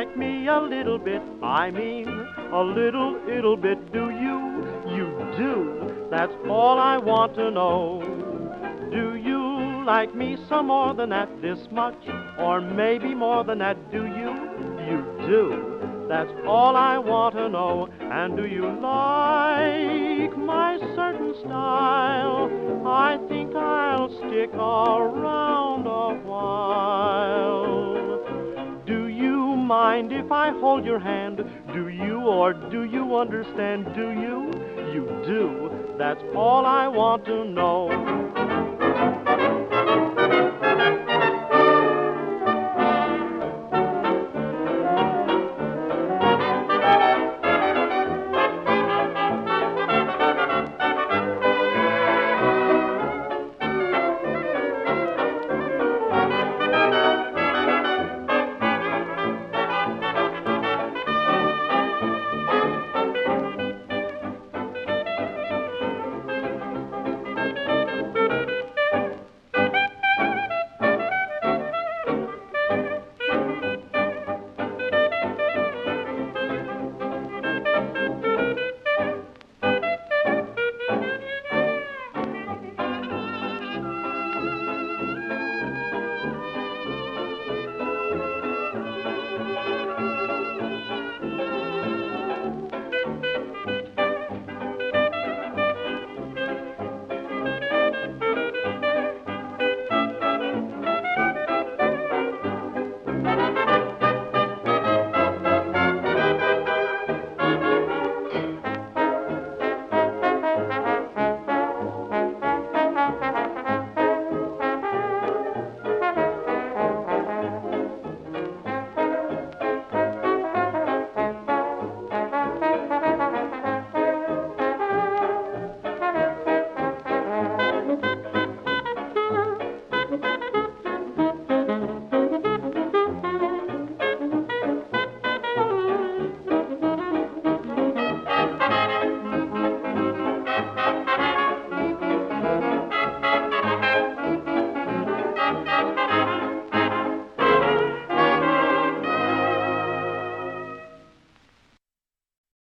like me a little bit? I mean, a little bit, do you? You do, that's all I want to know. Do you like me some more than that, this much, or maybe more than that, do you? You do, that's all I want to know. And do you like my certain style? I think I'll stick around a while. Do you mind if I hold your hand? Do you, or do you understand? Do you? You do, that's all I want to know.